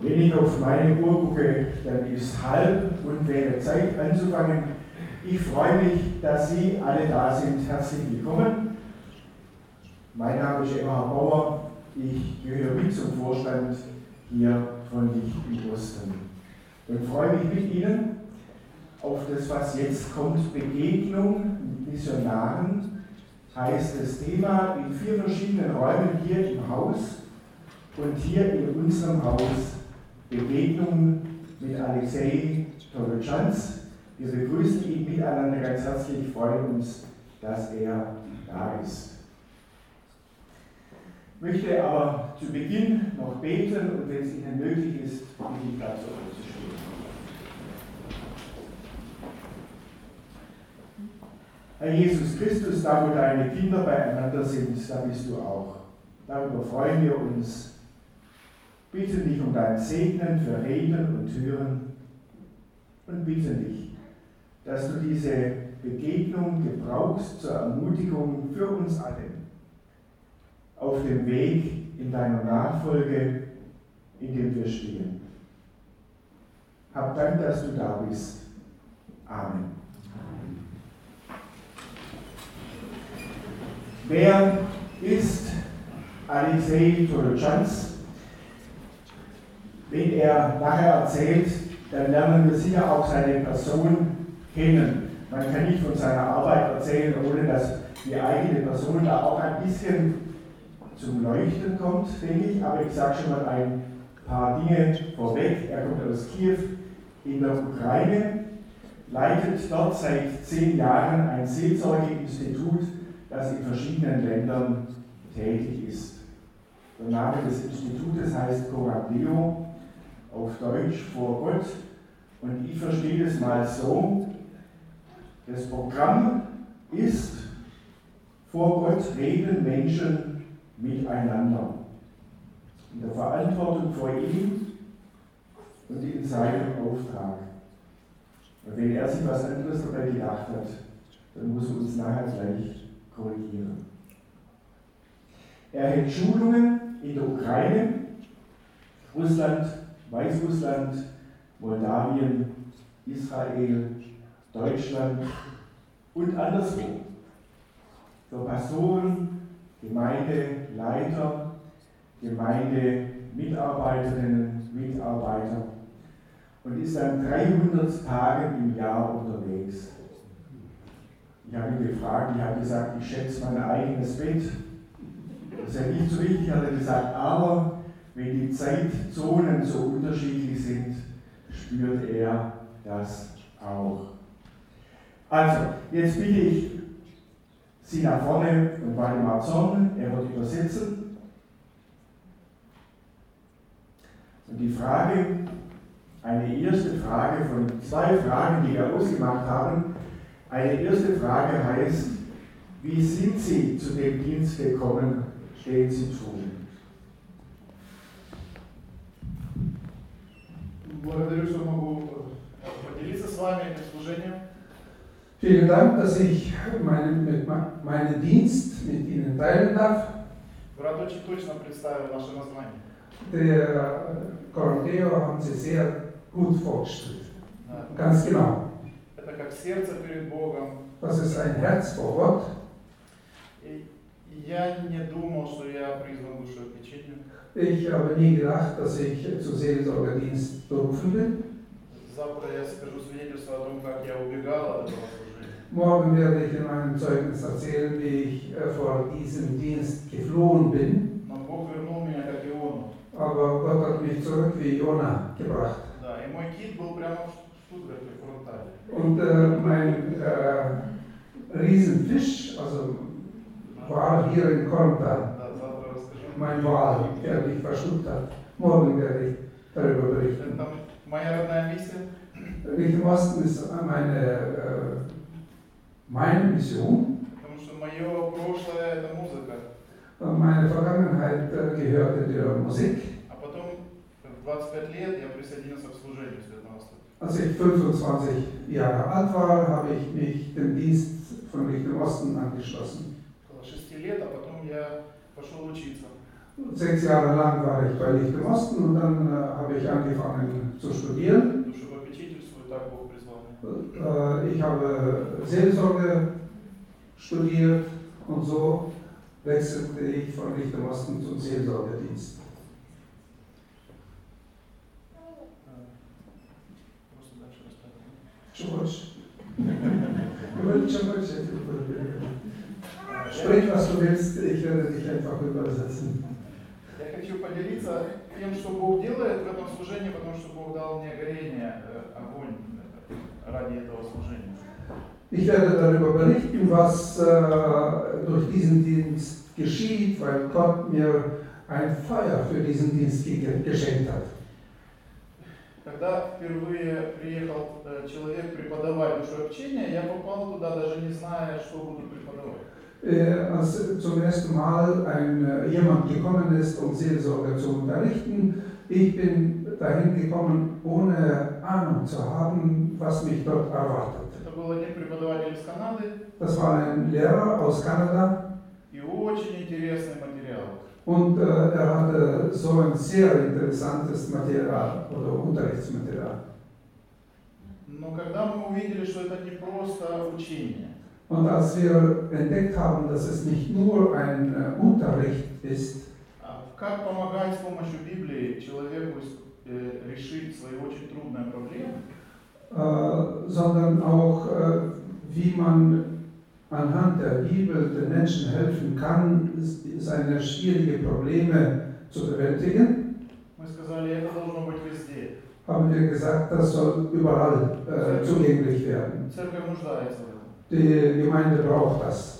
Wenn ich auf meine Uhr gucke, dann ist halb und wäre Zeit anzufangen. Ich freue mich, dass Sie alle da sind. Herzlich willkommen. Mein Name ist Eberhard Bauer. Ich gehöre mit zum Vorstand hier von Licht in Osten und freue mich mit Ihnen auf das, was jetzt kommt. Begegnung mit Missionaren heißt das Thema in 4 verschiedenen Räumen hier im Haus und hier in unserem Haus Begegnung mit Alexei Tolotschanz. Wir begrüßen ihn miteinander ganz herzlich, freuen uns, dass er da ist. Ich möchte aber zu Beginn noch beten und wenn es Ihnen möglich ist, bitte ich dazu aufzustehen. Herr Jesus Christus, da wo deine Kinder beieinander sind, da bist du auch. Darüber freuen wir uns. Bitten dich um dein Segnen für Reden und Hören und bitten dich, dass du diese Begegnung gebrauchst zur Ermutigung für uns alle auf dem Weg in deiner Nachfolge, in dem wir stehen. Hab Dank, dass du da bist. Amen. Wer ist Alexei Tolotschanz? Wenn er nachher erzählt, dann lernen wir sicher auch seine Person kennen. Man kann nicht von seiner Arbeit erzählen, ohne dass die eigene Person da auch ein bisschen zum Leuchten kommt, denke ich. Aber ich sage schon mal ein paar Dinge vorweg. Er kommt aus Kiew in der Ukraine, leitet dort seit 10 Jahren ein Seelsorgeinstitut, das in verschiedenen Ländern tätig ist. Der Name des Institutes heißt Coraglio, auf Deutsch vor Gott. Und ich verstehe das mal so, das Programm ist, vor Gott reden Menschen miteinander. In der Verantwortung vor ihm und in seinem Auftrag. Und wenn er sich was anderes dabei gedacht hat, dann muss er uns nachher gleich korrigieren. Er hält Schulungen in der Ukraine, Russland, Weißrussland, Moldawien, Israel, Deutschland und anderswo. Für Pastoren, Gemeindeleiter, Gemeindemitarbeiterinnen, Mitarbeiter und ist an 300 Tagen im Jahr unterwegs. Ich habe ihn gefragt, ich habe gesagt, ich schätze mein eigenes Bett. Das ist ja nicht so richtig, hat er gesagt, aber wenn die Zeitzonen so unterschiedlich sind, spürt er das auch. Also, jetzt bitte ich Sie nach vorne und Waldemar Zorn, er wird übersetzen. Und die Frage, eine erste Frage von 2 Fragen, die wir ausgemacht haben. Eine erste Frage heißt, wie sind Sie zu dem Dienst gekommen, den Sie tun? Благодарю, что могу поделиться с вами этим служением. Vielen Dank, dass ich meinen Dienst mit Ihnen teilen darf. Брат очень точно представил наше название. Der Coraglio haben Sie sehr gut vorgestellt. Ganz genau. Это как сердце перед Богом. Das ist ein Herz vor Gott. И я не думал, что я призван душеопечению. Ich habe nie gedacht, dass ich zu Seelsorgerdienst berufen bin. Завтра я скажу свидетельство о том, как я убегал от этого служения. Morgen werde ich in meinem Zeugnis erzählen, wie ich vor diesem Dienst geflohen bin. Но Бог вернул меня как Иону. Aber Gott hat mich zurück wie Jona gebracht. Да, и мой кит был прямо в Штутгарте, в фронтале. Und mein Riesenfisch, also war hier in Korntal. Да, завтра расскажу. Mein Wal, der mich verschluckt hat. Morgen werde ich darüber berichten. Это моя родная миссия. Licht im Osten ist meine Mission. Потому что мое прошлое это музыка. Meine Vergangenheit gehörte der Musik. А потом, в 25 лет, я присоединился к служению Светлого Востока. Als ich 25 Jahre alt war, habe ich mich dem Dienst von Licht im Osten angeschlossen. Около 6 лет, а потом я пошел учиться. 6 Jahre lang war ich bei Licht im Osten und dann habe ich angefangen zu studieren. Ich habe Seelsorge studiert und so wechselte ich von Licht im Osten zum Seelsorgedienst. Sprich, was du willst, ich werde dich einfach übersetzen. Я хочу поделиться тем, что Бог делает в этом служении, потому что Бог дал мне горение, огонь ради этого служения. Ich werde darüber berichten, was durch diesen Dienst geschieht, weil Gott mir ein Feuer für diesen Dienst geschenkt hat. Когда впервые приехал человек преподавать душеобщение, я попал туда, даже не зная, что буду преподавать. Als zum ersten Mal jemand gekommen ist, um Seelsorge zu unterrichten, ich bin dahin gekommen, ohne Ahnung zu haben, was mich dort erwartet. Это был один преподаватель из Канады. Das war ein Lehrer aus Kanada. И очень интересный материал. Und er hatte so ein sehr interessantes Material oder Unterrichtsmaterial. Но когда мы увидели, что это не просто учение, Und als wir entdeckt haben, dass es nicht nur ein Unterricht ist, как помогать с помощью Библии человеку решить свои очень трудные проблемы, sondern auch, wie man anhand der Bibel den Menschen helfen kann, seine schwierigen Probleme zu bewältigen, мы сказали, это должно быть везде. Haben wir gesagt, das soll überall zugänglich werden. Церковь нуждается в этом. Die Gemeinde braucht das.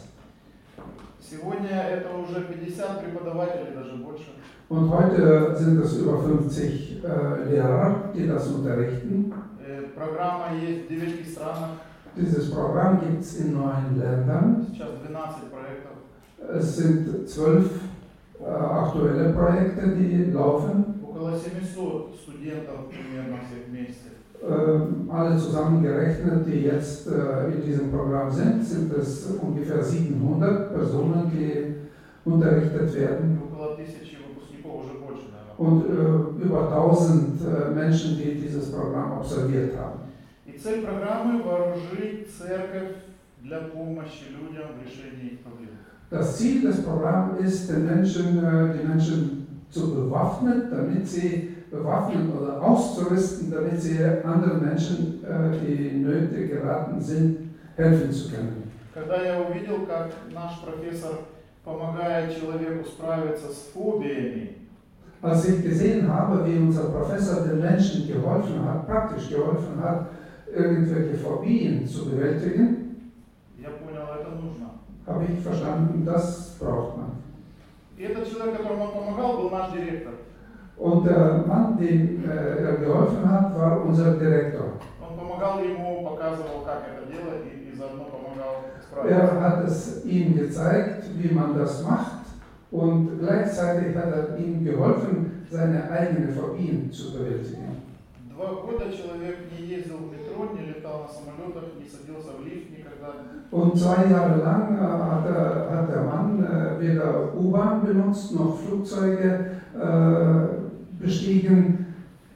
Сегодня это уже 50 преподавателей, даже больше. Und heute sind es über 50 Lehrer, die das unterrichten. Программа есть в 9 странах. Dieses Programm gibt es in 9 Ländern. Сейчас 12 проектов. Es sind 12 aktuelle Projekte, die laufen. Около 700 студентов примерно всех вместе. Alle zusammengerechnet, die jetzt in diesem Programm sind es ungefähr 700 Personen, die unterrichtet werden. Около 1000 выпускников, уже больше, наверное. Und über 1000 Menschen, die dieses Programm absolviert haben. И цель программы – вооружить церковь для помощи людям в решении их проблем. Das Ziel des Programms ist, die Menschen zu bewaffnen, damit sie bewaffnen oder auszurüsten, damit sie anderen Menschen, die in Nöte geraten sind, helfen zu können. Когда я увидел, как наш профессор помогает человеку справиться с фобиями, als ich gesehen habe, wie unser Professor den Menschen geholfen hat, praktisch geholfen hat, irgendwelche Phobien zu bewältigen, я понял, это нужно. habe ich verstanden, das braucht man. И этот человек, которому он помогал, был наш директор. Und der Mann, dem er geholfen hat, war unser Direktor. Он помогал ему, показывал, как это делать, и заодно помогал справиться. Er hat es ihm gezeigt, wie man das macht, und gleichzeitig hat er ihm geholfen, seine eigenen Phobien zu bewältigen. 2 года человек не ездил в метро, не летал на самолетах, не садился в лифт никогда. Und 2 Jahre lang hat der Mann weder U-Bahn benutzt, noch Flugzeuge bestiegen.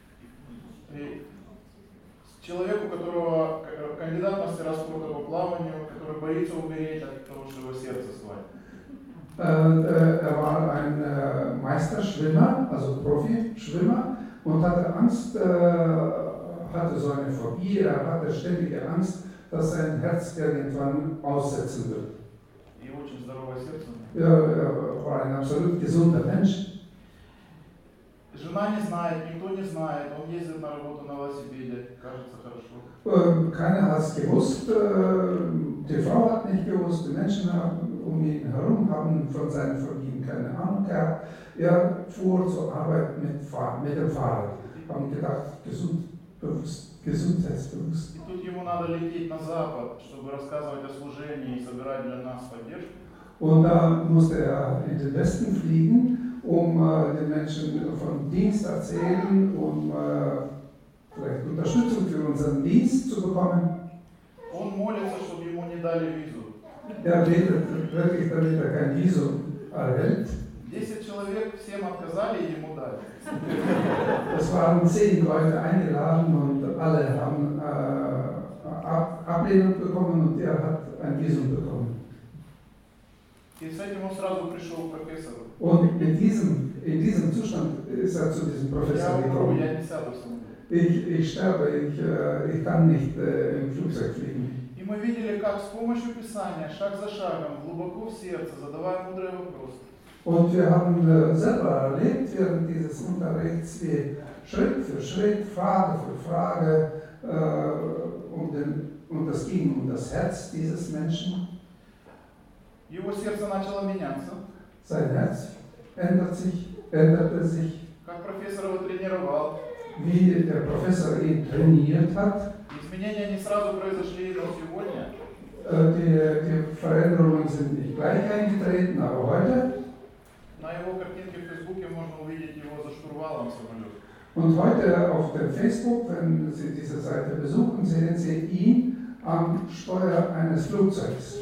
Человек, у которого кандидат мастера спорта по плаванию, который боится умереть от того, что его сердце схватит. Er war ein Meisterschwimmer, also Profi-Schwimmer, und hatte Angst, hatte so eine Phobie, er hatte ständige Angst, dass sein Herz irgendwann aussetzen wird. И очень здоровое сердце. Er war ein absolut gesunder Mensch. Жена не знает, никто не знает, он ездит на работу на велосипеде, кажется хорошо. Keiner hat es gewusst, die Frau hat nicht gewusst, die Menschen um ihn herum haben von seinen Phobien keine Ahnung gehabt. Er fuhr zur Arbeit mit dem Fahrrad, haben gedacht, gesundheitsbewusst. И тут ему надо лететь на Запад, чтобы рассказывать о служении и собирать для нас поддержку. Und da musste er in den Westen fliegen, um den Menschen vom Dienst erzählen, um vielleicht Unterstützung für unseren Dienst zu bekommen. Он молится, чтобы ему не дали визу. Er betet wirklich, damit er kein Visum erhält. 10 человек всем отказали и ему дали. Es waren 10 Leute eingeladen und alle haben Ablehnung bekommen und er hat ein Visum bekommen. И с этим он сразу пришел к профессору. Und in diesem Zustand ist er zu diesem Professor gekommen. Я не сяду в самолет. Ich sterbe, ich kann nicht im Flugzeug fliegen. И мы видели, как с помощью Писания, шаг за шагом, глубоко в сердце, задавая мудрые вопросы. Und wir haben selber erlebt während dieses Unterrichts, wie Schritt für Schritt, Frage für Frage, und es ging um das Herz dieses Menschen. Его сердце начало меняться. Sein Herz änderte sich, Как профессор его тренировал. wie der Professor ihn trainiert hat. Изменения не сразу произошли, но сегодня. Die Veränderungen sind nicht gleich eingetreten, aber heute. На его картинке в Фейсбуке можно увидеть его за штурвалом самолета. Und heute auf dem Facebook, wenn Sie diese Seite besuchen, sehen Sie ihn am Steuer eines Flugzeugs.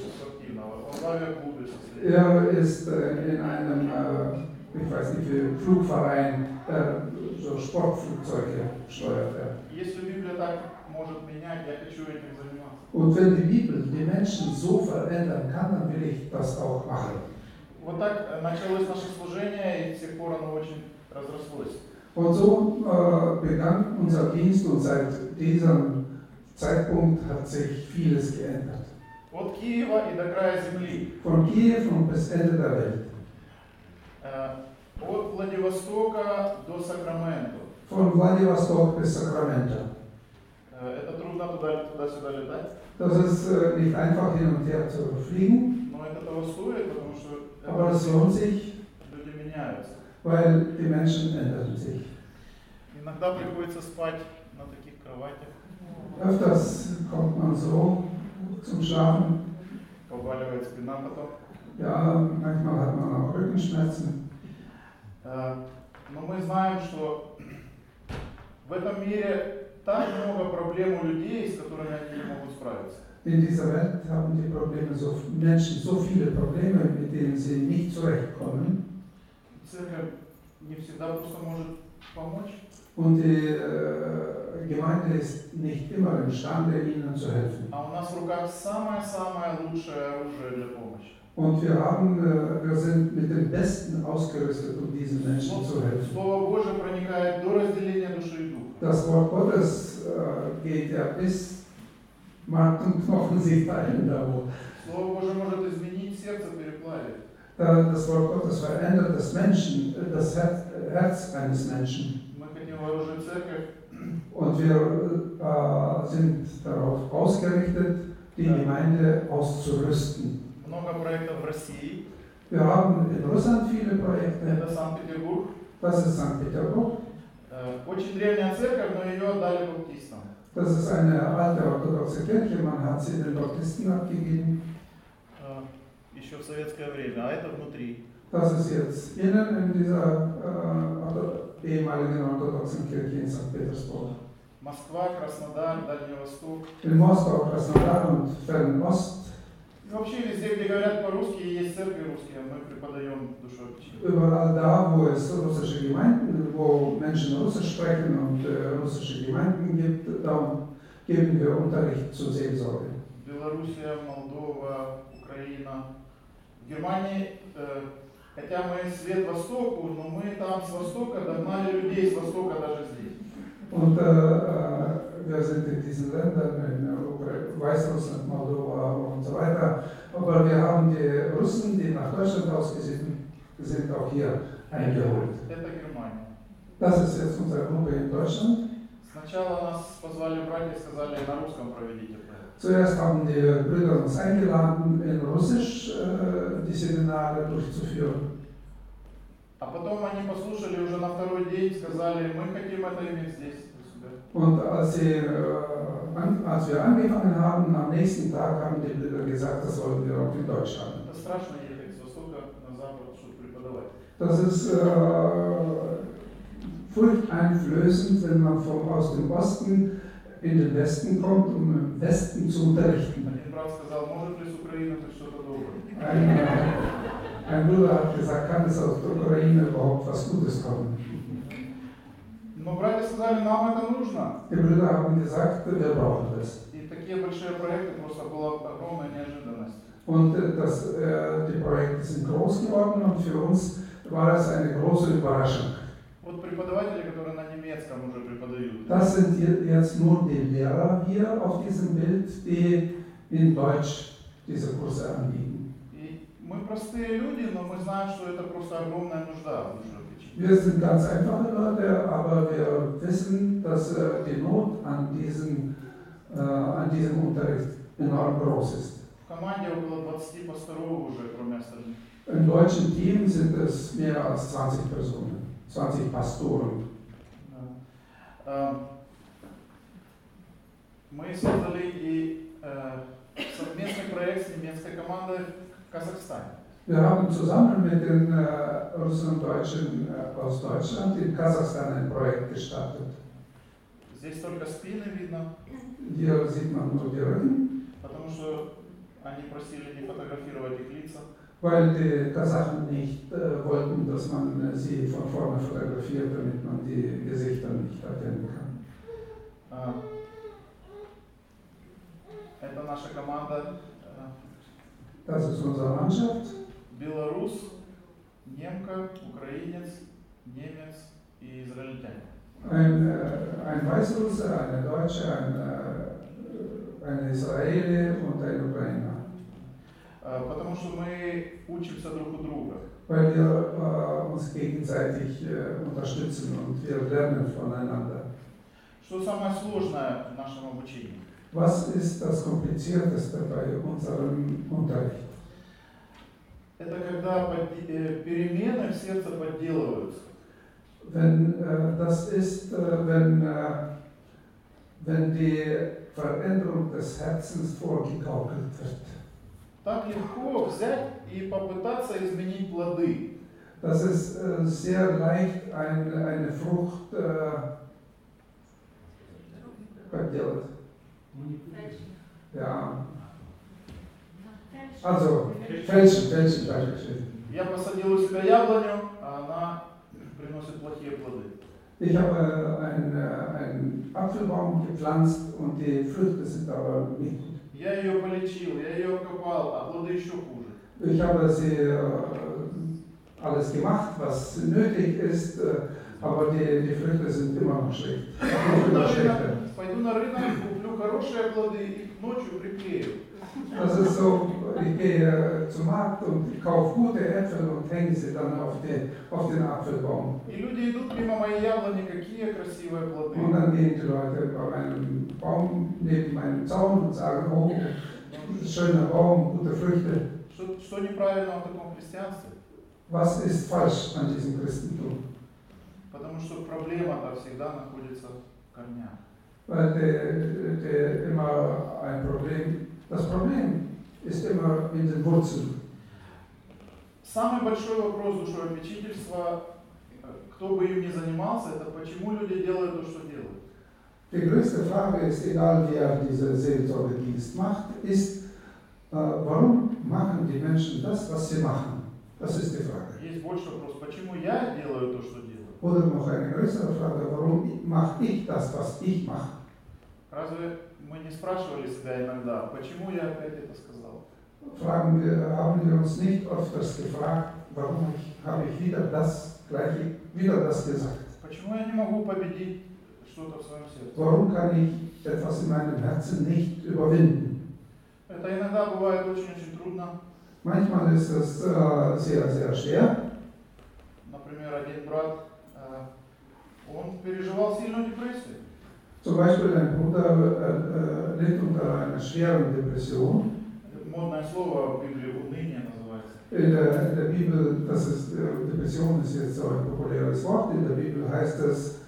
Er ist in einem, ich weiß nicht wie, Flugverein, so Sportflugzeuge steuert er. Und wenn die Bibel die Menschen so verändern kann, dann will ich das auch machen. Вот так началось наше служение, и с тех пор оно очень разрослось. Und so begann unser Dienst und seit diesem Zeitpunkt hat sich vieles geändert. От Киева и до края земли. Von Kiew und bis Ende der Welt. От Владивостока до Сакраменто. Von Vladivostok bis Sacramento. Это трудно туда-сюда летать. Das ist nicht einfach hin und her zu fliegen. Но это того стоит, потому что Aber es lohnt sich, люди меняются. weil die Menschen ändern sich. Иногда приходится спать на таких кроватях. Öfters kommt man so zum Schlafen. Побаливает спина потом. Ja, manchmal hat man auch Rückenschmerzen. Но мы знаем, что в этом мире так много проблем у людей, с которыми они не могут справиться. In dieser Welt haben die Menschen so viele Probleme, mit denen sie nicht zurechtkommen. Церковь не всегда просто может помочь. Und die Gemeinde ist nicht immer imstande, ihnen zu helfen. А у нас в руках самое-самое лучшее оружие для помощи. Und wir sind mit dem Besten ausgerüstet, um diesen Menschen zu helfen. Слово Божие проникает до разделения души и духа. Das Wort Gottes geht ja bis Mark und Knochen sich teilen da wo. Слово Божие может изменить сердце, переплавить. Das Wort Gottes verändert das Herz eines Menschen. Мы хотим вооружить церковь. Und wir sind darauf ausgerichtet, die Gemeinde auszurüsten. Много проектов в России. Wir haben in Russland viele Projekte. Это Санкт-Петербург. Das ist St. Petersburg. Очень древняя церковь, но ее отдали баптистам. Das ist eine alte orthodoxe Kirche, man hat sie den Baptisten abgegeben. Еще в советское время, а это внутри. Das ist jetzt innen in dieser ehemaligen orthodoxen Kirche in St. Petersburg. Москва, Краснодар, Дальний Восток. In Moskau, Krasnodar und Fernost. И вообще везде, где говорят по-русски, есть церкви русские, мы преподаем душевное. Überall da, wo es russische Gemeinden, wo Menschen Russisch sprechen und russische Gemeinden gibt, da geben wir Unterricht zur Seelsorge. Белоруссия, Молдова, Украина. В Германии, хотя мы свет Востоку, но мы там с Востока догнали людей с Востока даже здесь. Und wir sind in diesen Ländern, in Weißrussland, Moldova und so weiter, aber wir haben die Russen, die nach Deutschland ausgesiedelt sind, auch hier eingeholt. Это Германия. Das ist jetzt unsere Gruppe in Deutschland. Сначала нас позвали братья и сказали, на русском проведите. Zuerst haben die Brüder uns eingeladen, in Russisch die Seminare durchzuführen. А потом они послушали уже на второй день, сказали, мы хотим это иметь здесь. Und als wir angefangen haben, am nächsten Tag haben die Brüder gesagt, das wollen wir auch in Deutsch haben. Это страшно ехать с востока на запад, чтобы преподавать. Das ist furchteinflößend, wenn man aus dem Osten in den Westen kommt, um im Westen zu unterrichten. Один брат сказал, может ли с Украины хоть что-то доброе? Ein Bruder hat gesagt, kann es aus der Ukraine überhaupt was Gutes kommen? Но братья сказали, нам это нужно. Die Brüder haben gesagt, wir brauchen das. И такие большие проекты просто была огромная неожиданность. Und die Projekte sind groß geworden und für uns war es eine große Überraschung. Вот преподаватели, которые на немецком уже преподают. Das sind jetzt nur die Lehrer hier auf diesem Bild, die in Deutsch diese Kurse anbieten. И мы простые люди, но мы знаем, что это просто огромная нужда в душе печи. Wir sind ganz einfache Leute, aber wir wissen, dass die Not an diesem Unterricht enorm groß ist. В команде около 20 пасторов уже, кроме остальных. Im deutschen Team sind es mehr als 20 Personen, 20 Pastoren. Мы создали и совместный проект с немецкой командой в Казахстане. Wir haben zusammen mit den Russen und Deutschen aus Deutschland in Kasachstan ein Projekt gestartet. Здесь только спины видно, Hier sieht man nur die Rücken, потому что они просили не фотографировать их лица. weil die Kasachen nicht wollten, dass man sie von vorne fotografiert, damit man die Gesichter nicht erkennen kann. Это наша команда. Das ist unsere Mannschaft. Белорус, немка, украинец, немец и израильтянин. Ein Weißrusse, eine Deutsche, ein Israeli und ein Ukrainer. Потому что мы учимся друг у друга. Weil wir uns gegenseitig unterstützen und wir lernen voneinander. Что самое сложное в нашем обучении? Was ist das Komplizierteste bei unserem Unterricht? Это когда перемены в сердце подделываются. Das ist, wenn die Veränderung des Herzens vorgegaukelt wird. Так легко взять и попытаться изменить плоды. Das ist sehr leicht, eine Frucht подделать. Ja. Also, fälschen, Dankeschön. Я посадил у себя яблоню, а она приносит плохие плоды. Ich habe einen Apfelbaum gepflanzt und die Früchte sind aber nicht gut. Я ее полечил, я ее окопал, а плоды еще хуже. Ich habe sie alles gemacht, was nötig ist, aber die Früchte sind immer noch schlecht. Пойду на рынок, куплю хорошие плоды и ночью приклею. Das ist so, ich gehe zum Markt und kaufe gute Äpfel und hänge sie dann auf den Apfelbaum. И люди идут мимо моей яблони, какие красивые плоды. Und dann gehen die Leute bei meinem Baum neben meinem Zaun und sagen, oh, schöner Baum, gute Früchte. Что неправильно в таком христианстве? Was ist falsch an diesem Christentum? Потому что проблема-то всегда находится в корнях. Weil immer das Problem ist immer in den Wurzeln. Самый большой вопрос душеопечительства, кто бы им ни занимался, это почему люди делают то, что делают. Die größte Frage ist, egal wer diese Seelsorgedienst macht, ist, warum machen die Menschen das, was sie machen? Das ist die Frage. Есть больше вопрос, почему я делаю то, что делаю? Oder noch eine größere Frage, warum mache ich das, was ich mache? Разве мы не спрашивали себя иногда, почему я опять это сказал? Haben wir uns nicht öfters gefragt, warum habe ich wieder das gesagt? Почему я не могу победить что-то в своем сердце? Warum kann ich etwas in meinem Herzen nicht überwinden? Это иногда бывает очень-очень трудно. Manchmal ist es sehr, sehr schwer. Например, один брат, он переживал сильную депрессию. Zum Beispiel ein Bruder litt unter einer schweren Depression. Модное слово в Библии уныние называется. In der Bibel, Depression ist jetzt so ein populäres Wort, in der Bibel heißt es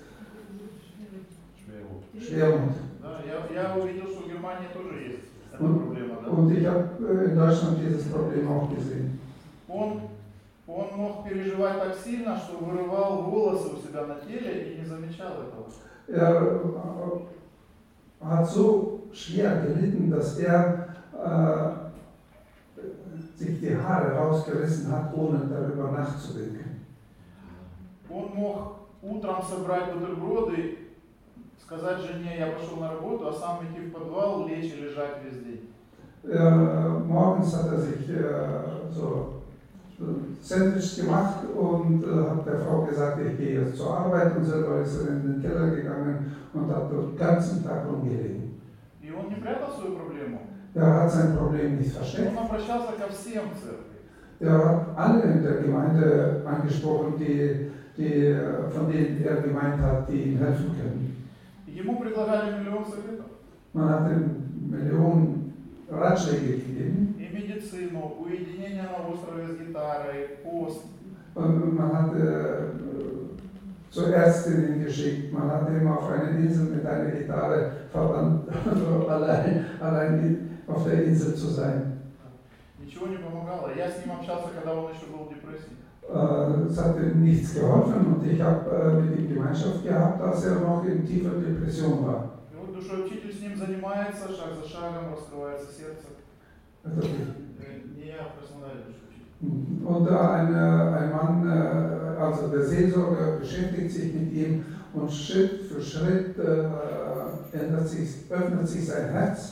Schwermut. Да, я увидел, что в Германии тоже есть эта проблема. Да? Und ich habe in Deutschland dieses Problem auch gesehen. Он мог переживать так сильно, что вырывал волосы у себя на теле и не замечал этого. Er hat so schwer gelitten, dass er sich die Haare rausgerissen hat, ohne darüber nachzudenken. Он мог утром собрать бутерброды, сказать жене, я пошел на работу, а сам идти в подвал, лечь и лежать весь день. Morgens hat sich so Sandwich gemacht und hat der Frau gesagt, ich gehe jetzt zur Arbeit, und selber ist er in den Keller gegangen und hat dort den ganzen Tag rumgelegen. И он не прятал свою проблему. Er hat sein Problem nicht versteckt. Он обращался ко всем в церкви. Er hat alle in der Gemeinde angesprochen, von denen er gemeint hat, die ihm helfen können. Ему предлагали миллион советов. Man hat ihm Millionen Ratschläge gegeben. И медицину, уединение на острове с гитарой, пост. Und man hat zur Ärztin geschickt, man hat ihn auf eine Insel mit einer Gitarre verbannt, allein auf der Insel zu sein. Ничего не помогало. Я с ним общался, когда он еще был в депрессии. Es hat ihm nichts geholfen, und ich habe mit ihm Gemeinschaft gehabt, als er noch in tiefer Depression war. И вот душеучитель с ним занимается, шаг за шагом раскрывается сердце. Не я, персональный душеучитель. Und ein Mann, also der Seelsorger, beschäftigt sich mit ihm, und Schritt für Schritt öffnet sich sein Herz.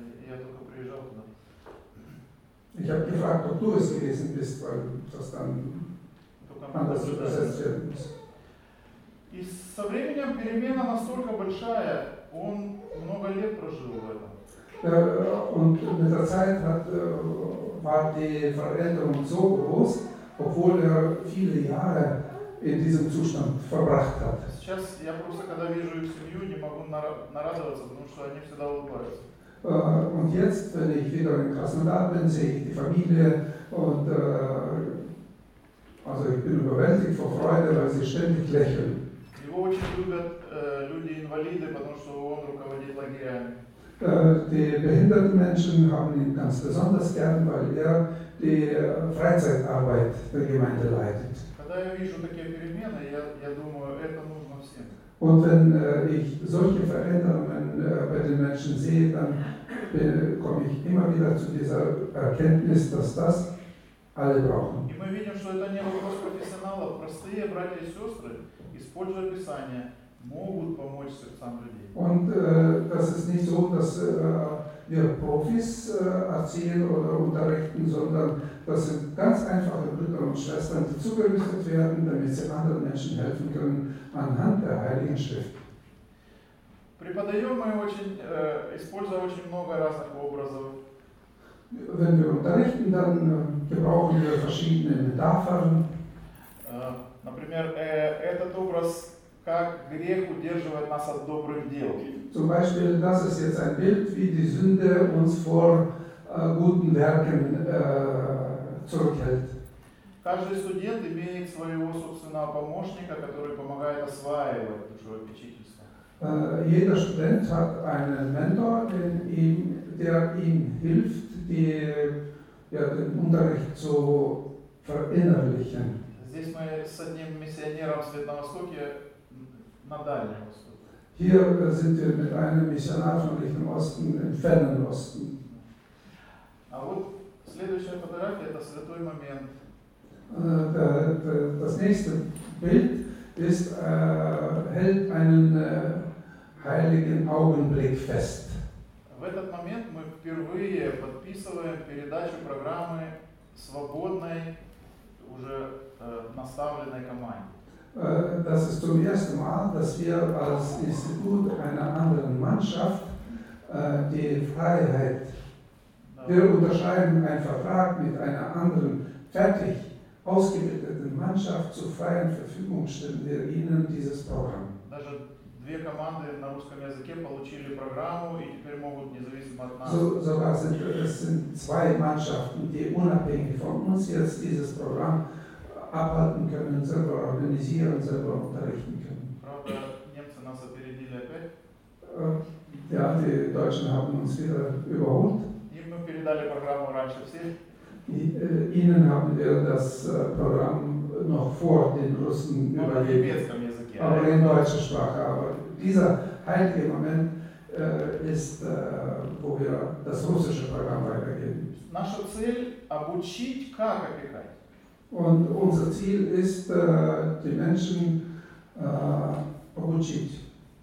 Ich habe gefragt, ob du es gewesen bist, weil das dann anders übersetzt werden muss. И со временем перемена настолько большая, он много лет прожил в этом. Und mit der Zeit war die Veränderung so groß, obwohl er viele Jahre in diesem Zustand verbracht hat. Сейчас я просто, когда вижу их семью, не могу нарадоваться, потому что они всегда улыбаются. Und jetzt, wenn ich wieder in Krasnodar bin, sehe ich die Familie, und also ich bin überwältigt vor Freude, weil sie ständig lächeln. Его очень любят люди-инвалиды, потому что он руководит лагерями. Die behinderten Menschen haben ihn ganz besonders gern, weil er die Freizeitarbeit der Gemeinde leitet. Когда я вижу такие перемены, я думаю, это нужно всем. Und wenn ich solche Veränderungen bei den Menschen sehe, dann komme ich immer wieder zu dieser Erkenntnis, dass das alle brauchen. И мы видим, что это не вопрос профессионалов. Простые братья и сестры, используя Писание, могут помочь сердцам людей. Und das ist nicht so, dass wir Profis erzählen oder unterrichten, sondern das sind ganz einfache Brüder und Schwestern, die zugerüstet werden, damit sie anderen Menschen helfen können anhand der Heiligen Schrift. Преподаем мы используя очень много разных образов. Wenn wir unterrichten, dann gebrauchen wir verschiedene Metaphern. Например, этот образ, как грех удерживает нас от добрых дел. Zum Beispiel, das ist jetzt ein Bild, wie die Sünde uns vor guten Werken zurückhält. Каждый студент имеет своего собственного помощника, который помогает осваивать душеопечительство. Jeder Student hat einen Mentor, der ihm hilft, den Unterricht zu verinnerlichen. Здесь мы с одним миссионером в на Востоке, на Дальнем Востоке. Hier sind wir mit einem Missionar von Richtung Osten im fernen Osten. А вот следующая фотография – это святой момент. Das nächste Bild hält einen heiligen Augenblick fest. В этот момент мы впервые подписываем передачу программы свободной, уже наставленной команде. Das ist zum ersten Mal, dass wir als Institut einer anderen Mannschaft die Freiheit, wir unterschreiben einen Vertrag mit einer anderen fertig ausgebildeten Mannschaft zur freien Verfügung, stellen wir ihnen dieses Programm. Даже две команды на русском языке получили программу и теперь могут независимо от нас. Sogar sind zwei Mannschaften, die unabhängig von uns jetzt dieses Programm abhalten können, selber organisieren, selber unterrichten können. Правда, немцы нас опередили опять. Ja, die Deutschen haben uns wieder überholt. Им мы передали программу раньше всех. Ihnen haben wir das Programm noch vor den Russen übergeben, aber in deutscher Sprache. Aber dieser heilige Moment ist, wo wir das russische Programm weitergeben. Наша цель – обучить, как опекать. Und unser Ziel ist, die Menschen обучить.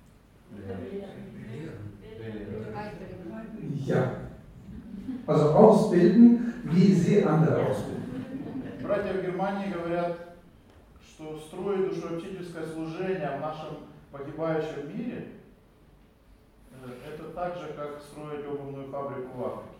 Ja. Also ausbilden, wie sie andere ausbilden. Братья в Германии говорят, что строить душеобщительское служение в нашем погибающем мире это так же, как строить обувную фабрику в Африке.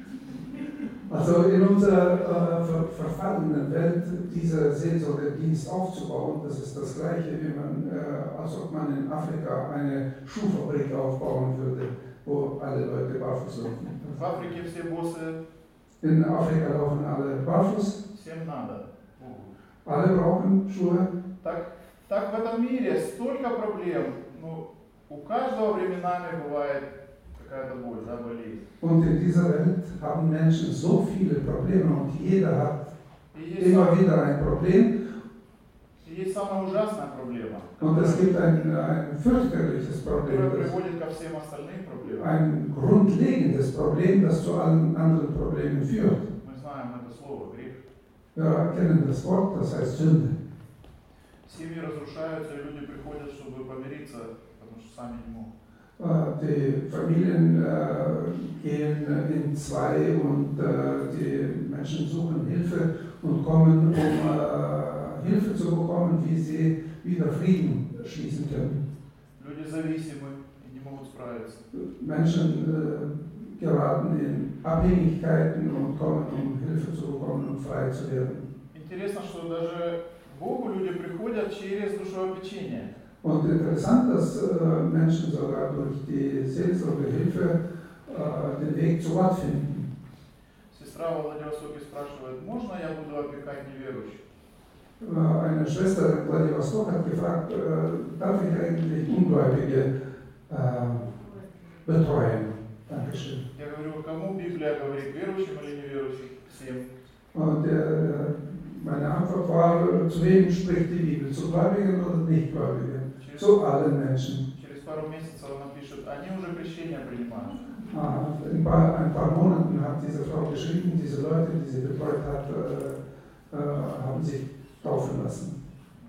Also in unserer verfallenen Welt dieser Seelsorgedienst aufzubauen, das ist das Gleiche, wie als ob man in Afrika eine Schuhfabrik aufbauen würde, wo alle Leute barfuß laufen. В Африке все боссы. In Afrika laufen alle barfuß. Всем надо. Alle brauchen Schuhe. Так в этом мире столько проблем. Ну, у каждого временами бывает какая-то боль, да, болезнь. Und in dieser Welt haben Menschen so viele Probleme und jeder hat immer wieder ein Problem. Есть самая ужасная проблема. Und es gibt ein fürchterliches Problem. Которое приводит ко всем остальным проблемам. Ein grundlegendes Problem, das zu allen anderen Problemen führt. Мы знаем это слово, грех. Wir kennen das Wort, das heißt Sünde. Семьи разрушаются, и люди приходят, чтобы помириться, потому что сами не могут. Die Familien gehen in zwei und die Menschen suchen Hilfe und kommen, Hilfe zu bekommen, wie sie wieder Frieden schließen können. Люди зависимы и не могут справиться. Menschen geraten in Abhängigkeiten und kommen, um Hilfe zu bekommen und frei zu werden. Интересно, что даже к Богу люди приходят через душеопечение. Und interessant, dass Menschen sogar durch die Seelsorgehilfe den Weg zu Gott finden. Сестра во Владивостоке спрашивает, можно я буду опекать неверующих? Eine Schwester in Vladivostok hat gefragt, darf ich eigentlich Ungläubige betreuen? Dankeschön. Я говорю, кому Библия говорит, верующим или неверующим? Всем. Und meine Antwort war, zu wem spricht die Bibel? Zu Gläubigen oder Nichtgläubigen? Zu allen Menschen. Через пару месяцев она пишет, они уже крещение принимают. In ein paar Monaten hat diese Frau geschrieben, diese Leute, die sie betreut hat, haben sich taufen lassen.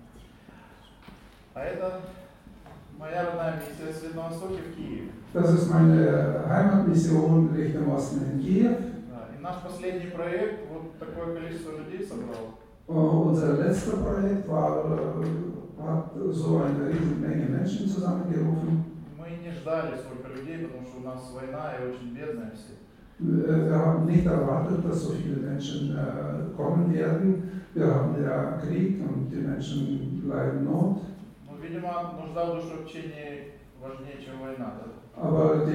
А это моя родная миссия в Светлом Востоке в Киеве. Das ist meine Heimatmission Richtung Osten in Kiew. И наш последний проект вот такое количество людей собрал. Unser letzter Projekt hat so eine riesige Menge Menschen zusammengerufen. Мы не ждали столько людей, потому что у нас война и очень бедные все. Wir haben nicht erwartet, dass so viele Menschen kommen werden. Wir haben ja Krieg und die Menschen leiden Not. Но, видимо, нужда в душеобщении важнее, чем война, да? Aber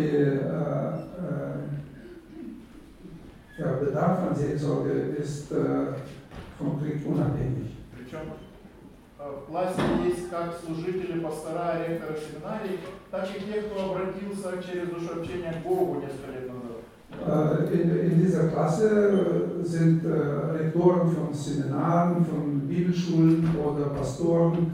der Bedarf an Seelsorge ist vom Krieg unabhängig. Причем в классе есть как служители, пастора, ректоры семинарий, так и те, кто обратился через душеобщение к Богу несколько лет назад. In dieser Klasse sind Rektoren von Seminaren, von Bibelschulen oder Pastoren,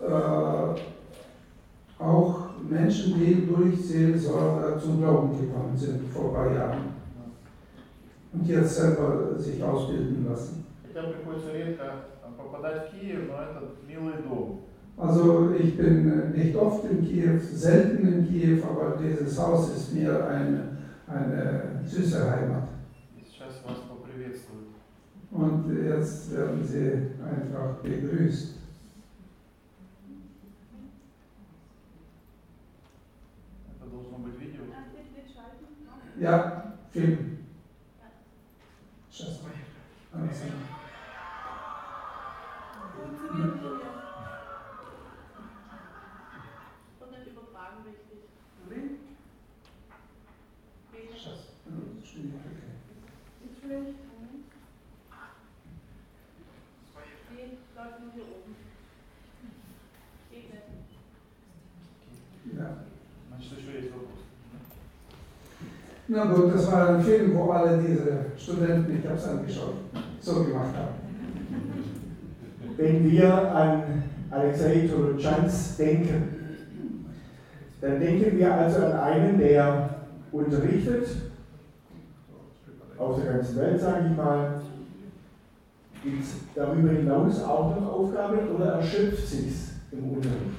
auch Menschen, die durch Seelsorge zum Glauben gekommen sind vor ein paar Jahren und jetzt selber sich ausbilden lassen. Хотя приходится редко попадать в Киев, но это милый дом. Also ich bin nicht oft in Kiew, selten in Kiew, aber dieses Haus ist mir eine süße Heimat. Сейчас вас поприветствуют. Und jetzt werden Sie einfach begrüßt. Это должно быть видео. Ja, Film. Сейчас. Und nicht übertragen richtig. Сейчас. Ist schlecht. Die läuft nur hier oben. Geht nicht. Ja. Значит, еще есть вопрос. Na gut, das war ein Film, wo alle diese Studenten, ich habe es angeschaut, so gemacht haben. Wenn wir an Alexei Tolotschans denken, Dann denken wir also an einen, der unterrichtet, auf der ganzen Welt, sage ich mal. Gibt es darüber hinaus auch noch Aufgaben oder erschöpft sich im Unterricht?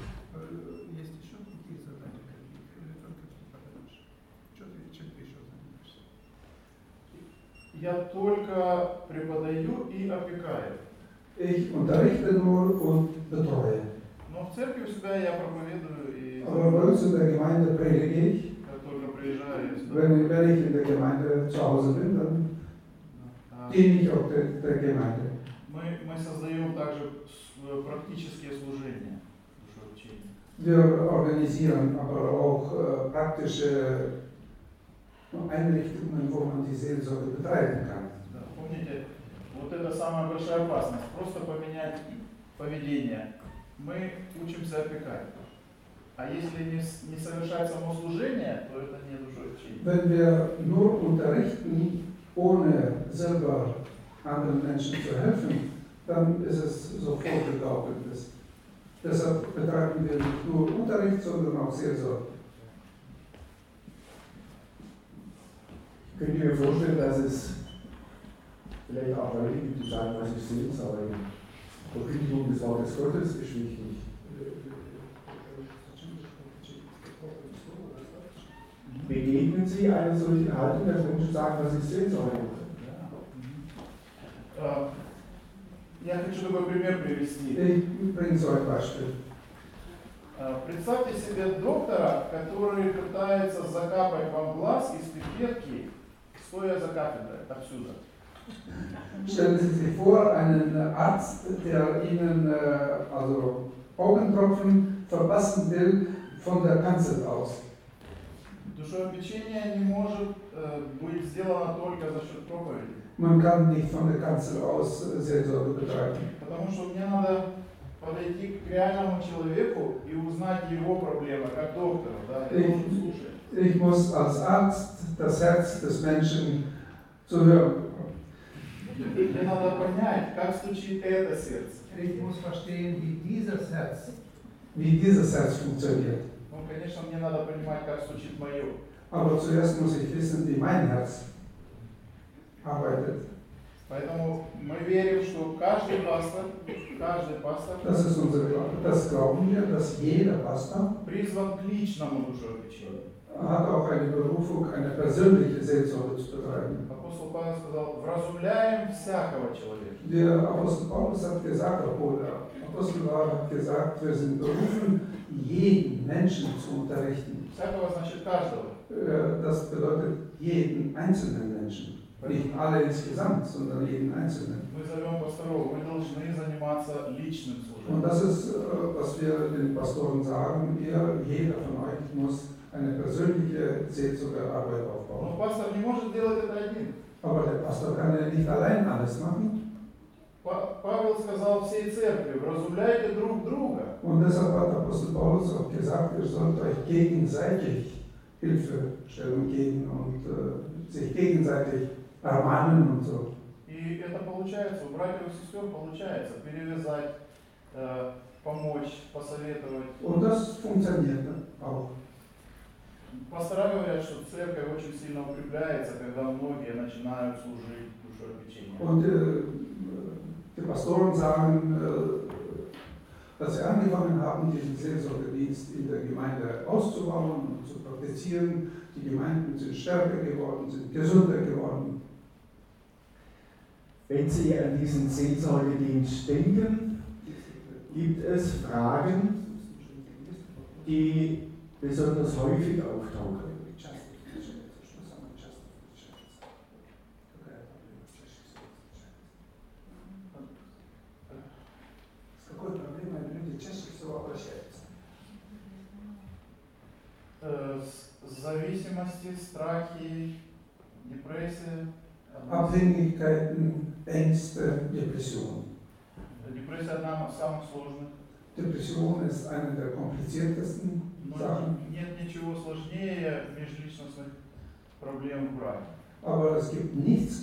Я только преподаю и опекаю. Ich unterrichte nur und betreue. Но в церкви у себя я проповедую и Aber bei uns in der Gemeinde predige ich. как только приезжаю сюда. Wenn ich in der Gemeinde zu Hause bin, dann diene ich auch der Gemeinde. Мы создаем также практические служения душеучения. Wir organisieren aber auch praktische Einrichtungen, wo man die Seelsorge betreiben kann. Да, помните, вот это самая большая опасность. Просто поменять поведение. Мы учимся опекать. А если не совершать само служение, то это не душеучение. Wenn wir nur unterrichten, ohne selber anderen Menschen zu helfen, dann ist es so vorgegaukeltes. Deshalb betreiben wir nicht nur Unterricht, sondern auch Seelsorge. Könnt ihr mir vorstellen, dass es vielleicht auch Leute gibt, die sagen, was ist Seelsorge? Verkündigung des Wortes Gottes ist wichtig. Begegnen Sie einer solchen Haltung, dass Menschen sagen, was ist Seelsorge? Я хочу такой пример привести. Ich bringe so ein Beispiel. Представьте себе доктора, который пытается закапать вам глаз из пипетки, стоя за кафедрой, отсюда. Stellen Sie sich vor, einen Arzt, der Ihnen also Augentropfen verpassen will von der Kanzel aus. Душеопечение не может быть сделано только за счет проповеди. Man kann nicht von der Kanzel aus Seelsorge betreiben. Потому что мне надо подойти к реальному человеку и узнать его проблемы, как доктор, да, я должен слушать. Ich muss als Arzt das Herz des Menschen zu hören bekommen. Мне надо понять, как стучит это сердце. Ich muss verstehen, wie dieses Herz funktioniert. Ну, конечно, мне надо понимать, как стучит мое. Aber zuerst muss ich wissen, wie mein Herz arbeitet. Поэтому мы верим, что каждый пастор, Das ist unser Glaube. Das glauben wir, dass jeder Pastor призван к личному душеопечению. hat auch eine Berufung, eine persönliche Seelsorge zu betreiben. Апостол Павел сказал, вразумляем всякого человека. Der Apostel Paulus hat gesagt, obwohl der Apostel hat gesagt, wir sind berufen, jeden Menschen zu unterrichten. Всякого значит каждого. Das bedeutet jeden einzelnen Menschen. Nicht alle insgesamt, sondern jeden Einzelnen. Мы зовем пасторов, мы должны заниматься личным Und служением. das ist, was wir den Pastoren sagen, jeder von euch muss eine persönliche Seelsorgearbeit aufbauen. Но пастор не может делать это один. Aber der Pastor kann ja nicht allein alles machen. Павел сказал всей церкви, вразумляйте друг друга. Und deshalb hat Apostel Paulus auch gesagt, ihr sollt euch gegenseitig Hilfestellung geben und sich gegenseitig ermahnen und so. И это получается, у братьев и сестер получается перевязать, помочь, посоветовать. Und das funktioniert auch. Пастора говорят, что церковь очень сильно укрепляется, когда многие начинают служить душеопечением. Und die Pastoren sagen, dass sie angefangen haben, diesen Seelsorgedienst in der Gemeinde auszubauen und zu praktizieren. Die Gemeinden sind stärker geworden, sind gesünder geworden. Wenn Sie an diesen Seelsorgedienst denken, gibt es Fragen, die besonders häufig auftauchen. Зависимости, страхи, депрессия. Abhängigkeiten, Ängste, Depressionen. Депрессия одна из самых сложных. Depression ist eine der kompliziertesten Sachen. Нет ничего сложнее межличностных проблем в браке. Aber es gibt nichts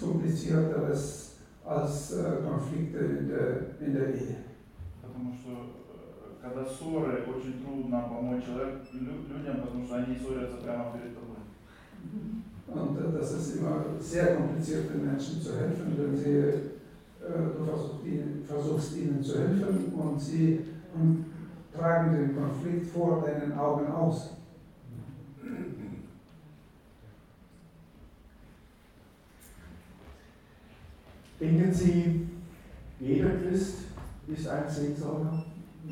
komplizierteres als Konflikte in der Ehe. Потому что когда ссоры, очень трудно помочь людям, потому что они ссорятся прямо перед тобой. Und das ist immer sehr kompliziert, den Menschen zu helfen, wenn du versuchst ihnen zu helfen und sie tragen den Konflikt vor deinen Augen aus. Denken Sie, jeder Christ ist ein Seelsorger?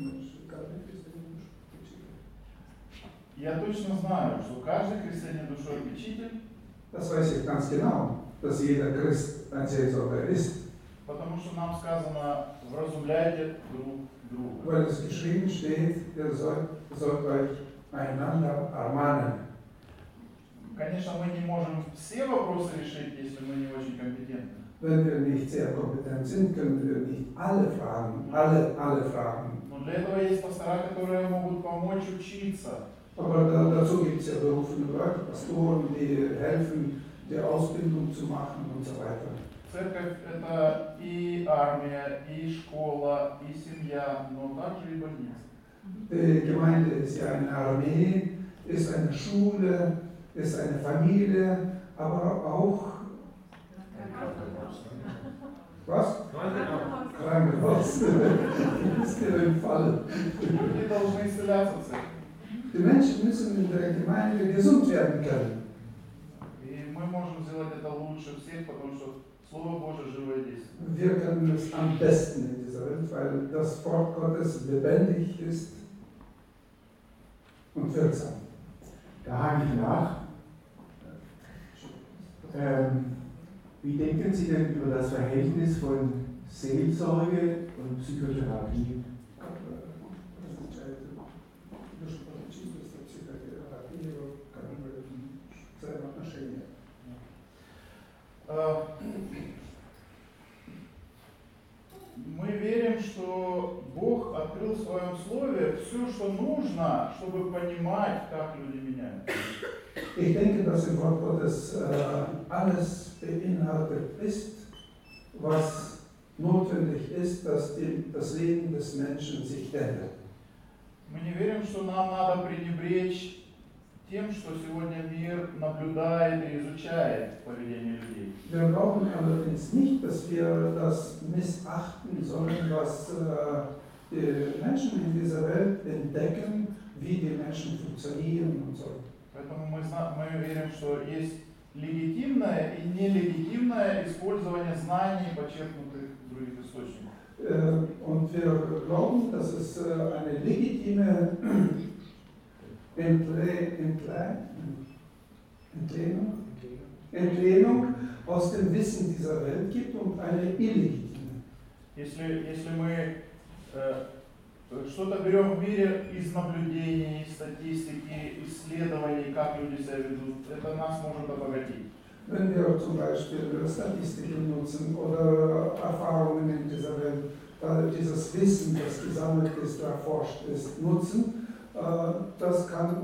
Я точно знаю, что каждый христианин душой-попечитель, Das weiß ich ganz genau, dass jeder Christ ein Seelsorger ist. потому что нам сказано, вразумляйте друг друга. Weil es geschrieben steht, ihr sollt euch einander ermahnen. Конечно, мы не можем все вопросы решить, если мы не очень компетентны. Wenn wir nicht sehr kompetent sind, können wir nicht alle Fragen. Но для этого есть пастора, которые могут помочь учиться. Aber dazu gibt es ja berufene Leute, Pastoren, die helfen, die Ausbildung zu machen und so weiter. Церковь – это и армия, и школа, и семья, но также и больница. Die Gemeinde ist ja eine Armee, ist eine Schule, ist eine Familie, aber auch was? Krankenhaus. Das ist der Fall. Люди должны исцеляться в церкви. Die Menschen müssen in der Gemeinde gesund werden können. И мы можем сделать это лучше всех, потому что Слово Божие живое действие. Wir können es am besten in dieser Welt, weil das Wort Gottes lebendig ist und wirksam. Da hake ich nach. Wie denken Sie denn über das Verhältnis von Seelsorge und Psychotherapie? Мы верим, что Бог открыл в Своем Слове все, что нужно, чтобы понимать, как люди меняются. Ich denke, dass im Wort Gottes alles beinhaltet ist, was notwendig ist, dass das Leben des Menschen sich ändert. Мы не верим, что нам надо пренебречь тем, что сегодня мир наблюдает и изучает поведение людей. Wir glauben allerdings nicht, dass wir das missachten, sondern dass die Menschen in dieser Welt entdecken, wie die Menschen funktionieren und so. Поэтому мы верим, что есть легитимное и нелегитимное использование знаний, почерпнутых в других источниках. Und wir glauben, dass es eine legitime Entlehnung aus dem Wissen dieser Welt gibt und eine illegitime. Если мы что-то берем в мире из наблюдений, статистики, исследований, как люди себя ведут, это нас может обогатить. Wenn wir zum Beispiel Statistiken nutzen oder Erfahrungen in dieser Welt, dieses Wissen, das gesammelt ist, erforscht ist, nutzen, das kann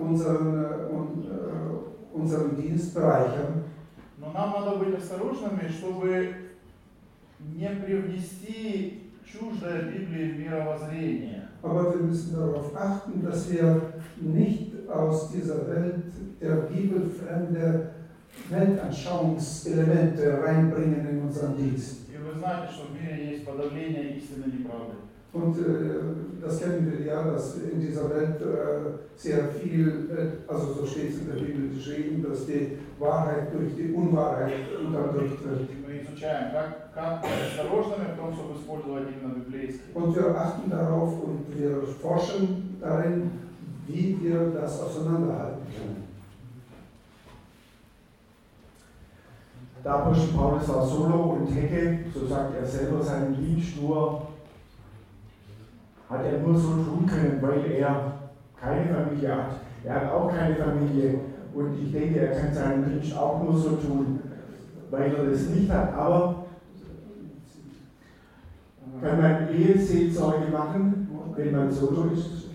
unseren Dienst bereichern. Но нам надо быть осторожными, чтобы не привнести чуждое Библии в мировоззрение. Aber wir müssen darauf achten, dass wir nicht aus dieser Welt der Bibel fremde Weltanschauungselemente reinbringen in unseren Dienst. И вы знаете, что в мире есть подавление истины неправды. Und das kennen wir ja, dass in dieser Welt sehr viel, also so steht es in der Bibel geschrieben, dass die Wahrheit durch die Unwahrheit unterdrückt wird. Мы изучаем, как быть осторожными в том, чтобы использовать именно библейские. Und wir achten darauf und wir forschen darin, wie wir das auseinanderhalten können. Der Apostel Paulus war solo und Hecke, so sagt er selber, seinen Dienst hat er nur so tun können, weil er keine Familie hat. Er hat auch keine Familie und ich denke, er kann seinen Dienst auch nur so tun, weil er das nicht hat. Aber kann man Eheseelsorge machen, wenn man solo ist?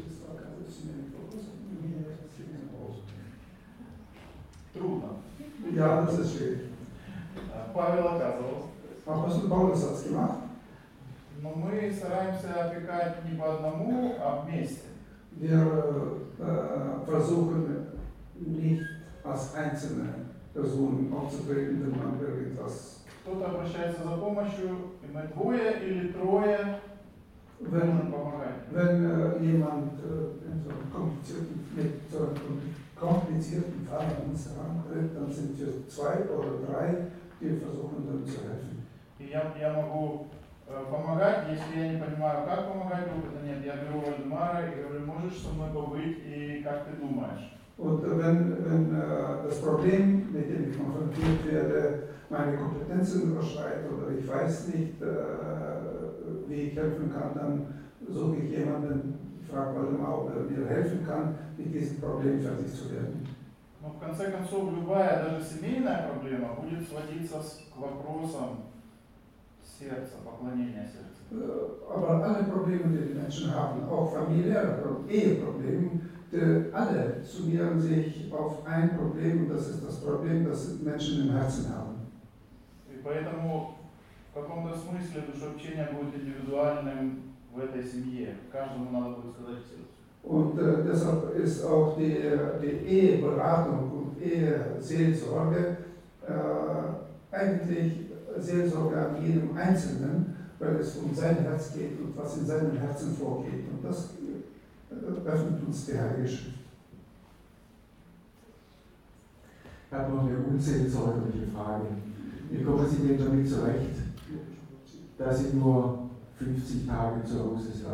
Трудно. Ja, das ist schwierig. Павел оказывал. Apostel Paulus hat es gemacht. Но мы стараемся опекать не по одному, а вместе. Wir versuchen nicht als einzelne Personen aufzutreten, wenn man irgendwas. Кто-то обращается за помощью, и мы двое или трое можем помогать. Wenn jemand mit so einem komplizierten Fall an uns herantritt, dann sind wir 2 oder 3, die versuchen dann zu helfen. И я могу помогать, если я не понимаю, как помогать, опыта нет. Я беру Вальдемара и говорю, можешь со мной побыть, и как ты думаешь? Und wenn das Problem, mit dem ich konfrontiert werde, meine Kompetenzen überschreitet oder ich weiß nicht, wie ich helfen kann, dann suche ich jemanden, frage Waldemar, ob er mir helfen kann, mit diesem Problem fertig zu werden. Но в конце концов, любая, даже семейная проблема будет сводиться к вопросам сердца, поклонения сердца. Aber alle Probleme, die die Menschen haben, auch familiäre Eheprobleme, alle summieren sich auf ein Problem, und das ist das Problem, das Menschen im Herzen haben. И поэтому в каком-то смысле душеобщение будет индивидуальным в этой семье. Каждому надо будет сказать в сердце. Und deshalb ist auch die Eheberatung und Eheseelsorge eigentlich Seelsorge an jedem Einzelnen, weil es um sein Herz geht und was in seinem Herzen vorgeht. Und das öffnet uns die Heilige Schrift. Ich habe noch eine unseelsorgerliche Frage. Wie kommen Sie denn damit zurecht, dass Sie nur 50 Tage zu Hause sind?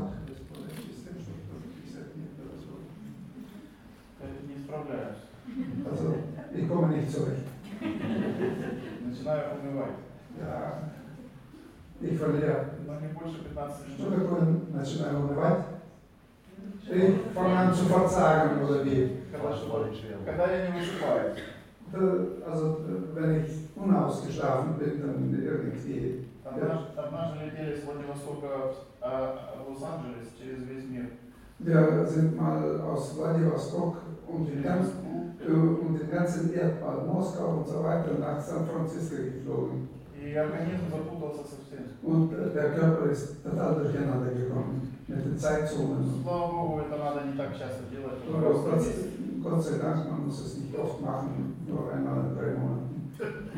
Не справляюсь. Also, ich komme nicht zurecht. Начинаю унывать. Ja, ich verliere. Но не больше 15 Что минут. такое начинаю унывать? Ich fange an zu verzagen oder wie? Когда я не высыпаюсь. Also, wenn ich unausgeschlafen bin, dann irgendwie. Однажды летели с Владивостока в Лос-Анджелес через весь мир. Wir sind mal aus Vladivostok und den ganzen Erdball, Moskau und so weiter nach San Francisco geflogen. И организм запутался совсем. Und der Körper ist total durcheinander gekommen mit den Zeitzonen. Слава Богу, это надо не так часто делать. Gott sei Dank, man muss es nicht oft machen, nur einmal in 3 Monaten.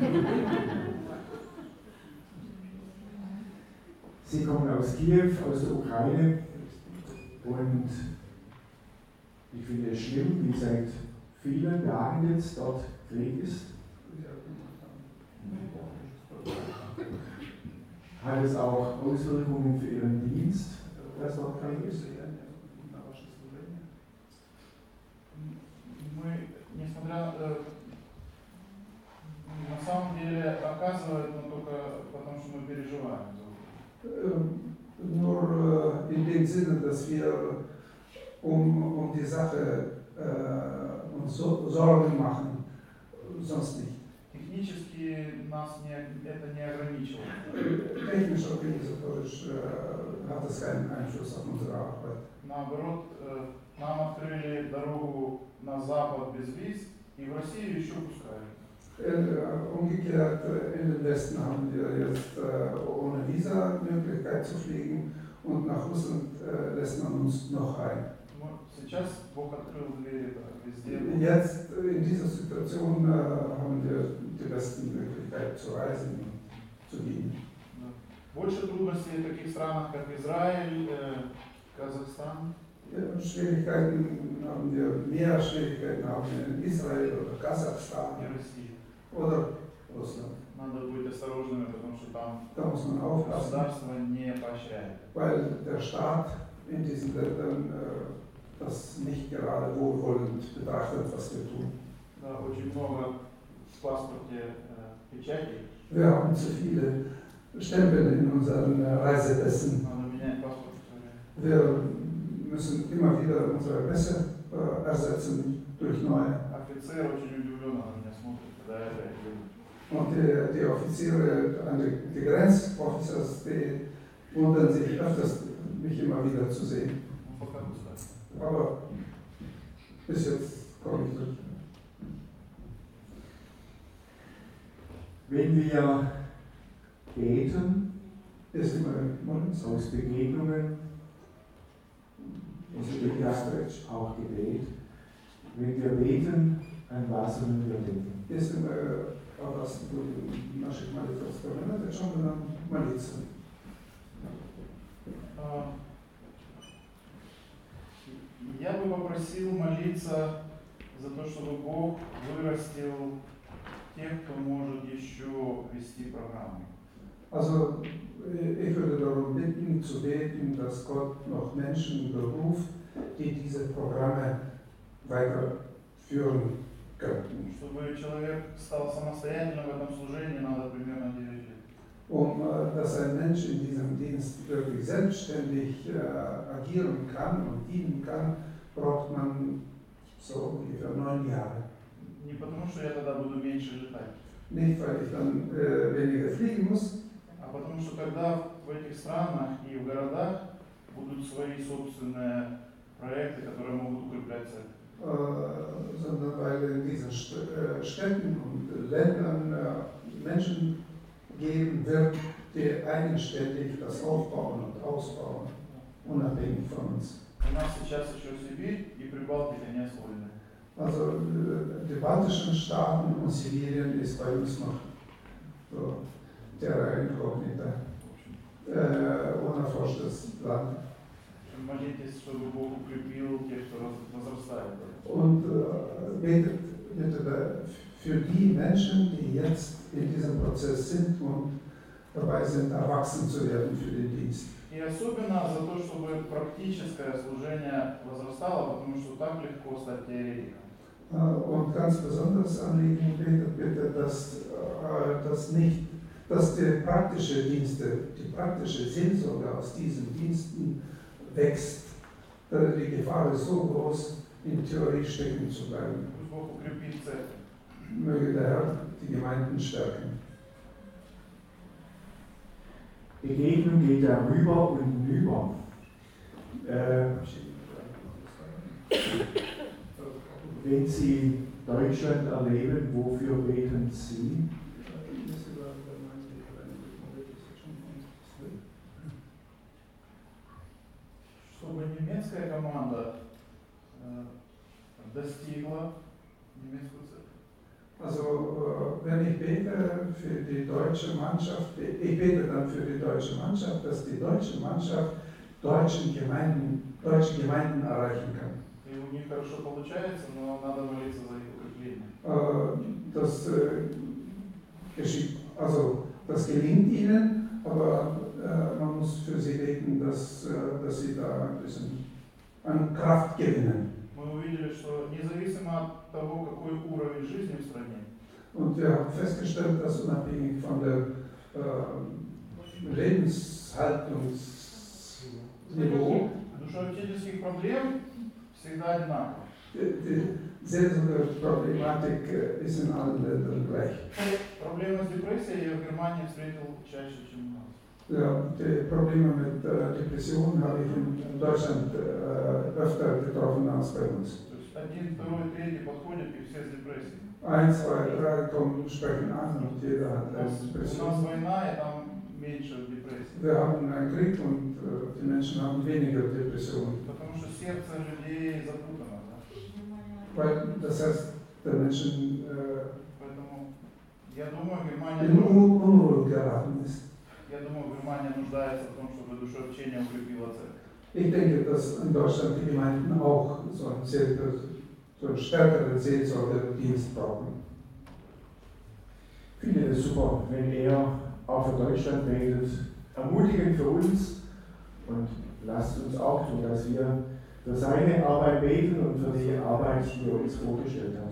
Sie kommen aus Kiew, aus der Ukraine, und ich finde es schlimm, wie seit vielen Jahren jetzt dort Krieg ist. Hat es auch Auswirkungen für Ihren Dienst, dass dort Krieg ist? Мы, несмотря на самом деле оказывает, но только потому, что мы переживаем. Nur in dem Sinne, dass wir um die Sache uns Sorgen machen, sonst nicht. Технически нас это не ограничивает. Technisch, organisatorisch hat das keinen Einfluss auf unsere Arbeit. Наоборот, нам открыли дорогу на Запад без виз, и в Россию еще пускали. Umgekehrt, in den Westen haben wir jetzt ohne Visa Möglichkeit zu fliegen, und nach Russland lässt man uns noch rein. Сейчас Бог открыл двери везде. Jetzt, in dieser Situation, haben wir die besten Möglichkeiten zu reisen und zu dienen. Больше трудностей в таких странах, как Израиль, Казахстан. Schwierigkeiten haben wir, mehr Schwierigkeiten haben wir in Israel oder Kasachstan oder Russland. Надо быть осторожными, потому что там Da muss man aufpassen, государство не поощряет. weil der Staat in diesen Ländern das nicht gerade wohlwollend betrachtet, was wir tun. Да, очень много в паспорте печатей. Wir haben zu viele Stempel in unseren Reisepässen. Надо менять паспорт. Wir müssen immer wieder unsere Pässe ersetzen durch neue. Офицер очень удивленно на меня смотрит, когда я это делаю. Und die Offiziere, die Grenzoffiziers, die wundern sich öfters, mich immer wieder zu sehen. Aber bis jetzt komme ich durch. Wenn wir beten, Este modlím sa. aus Begegnungen, es steht ja auch Gebet. Wenn wir beten, an was sollen wir denken? Este раз будем наших молитв вспоминать, о чем нам молиться. Я бы попросил молиться за то, чтобы Бог вырастил тех, кто может еще вести программы. Also, ich würde darum bitten, zu beten, dass Gott noch Menschen beruft, die diese Programme weiterführen könnten. Чтобы человек стал самостоятельным в этом служении, надо примерно 9 лет. Dass ein Mensch in diesem Dienst wirklich selbstständig agieren kann und dienen kann, braucht man so ungefähr 9 Jahre. Не потому, что я тогда буду меньше летать, Nicht, weil ich dann weniger fliegen muss, а потому что тогда в этих странах и в городах будут свои собственные проекты, которые могут укреплять церковь. Sondern weil in diesen Städten und Ländern Menschen geben wird, die eigenständig das aufbauen und ausbauen, unabhängig von uns. У нас сейчас еще Сибирь и Прибалтика не освоены. Also die baltischen Staaten und Sibirien ist bei uns noch so terra incognita, unerforschtes Land. Молитесь, чтобы Бог укрепил тех, кто возрастает. Und betet bitte für die Menschen, die jetzt in diesem Prozess sind und dabei sind, erwachsen zu werden für den Dienst. И особенно за то, чтобы практическое служение возрастало, потому что так легко стать теоретиком. Und ganz besonders Anliegen betet bitte, dass die praktische Dienste, die praktische Seelsorge aus diesen Diensten wächst. Die Gefahr ist so groß, in Theorie stecken zu bleiben. Пусть Бог укрепит церковь. Möge der Herr die Gemeinden stärken. Begegnung geht darüber und hinüber. Wenn Sie Deutschland erleben, wofür beten Sie? Чтобы немецкая команда достигла немецкую церковь. Also, wenn ich bete für die deutsche Mannschaft, ich bete dann für die deutsche Mannschaft, dass die deutsche Mannschaft deutsche Gemeinden erreichen kann. И у них хорошо получается, но надо молиться за их укрепление. Das geschieht, also das gelingt ihnen, aber man muss für sie beten, dass sie da ein bisschen an Kraft gewinnen. Мы увидели, что независимо от того, какой уровень жизни в стране, Und wir haben festgestellt, dass unabhängig von der Lebenshaltungsniveau душевно-учительских проблем всегда одинаково. die Seelsorge-Problematik ist in allen Ländern gleich. Проблемы с депрессией я в Германии встретил чаще, чем у нас. Ja, die Probleme mit Depressionen habe ich in Deutschland öfter getroffen als bei uns. То есть один, второй, третий подходят и все с депрессией. 1, 2, 3 kommen, sprechen an und jeder hat У eine нас Depression. война, и там меньше депрессии. Wir haben einen Krieg und die Menschen haben weniger Depressionen. Потому что сердце людей запутано. Да? Weil das heißt, der Menschen Поэтому я думаю, Германия in Unruhe geraten ist. Я думаю, Германия нуждается в том, чтобы душевчение укрепило церковь. Ich denke, dass in Deutschland die Gemeinden auch so einen stärkeren Seelsorgedienst brauchen. Ich finde es super, wenn er auch für Deutschland betet. Ermutigend für uns und lasst uns auch tun, dass wir für seine Arbeit beten und für die Arbeit, die er uns vorgestellt hat.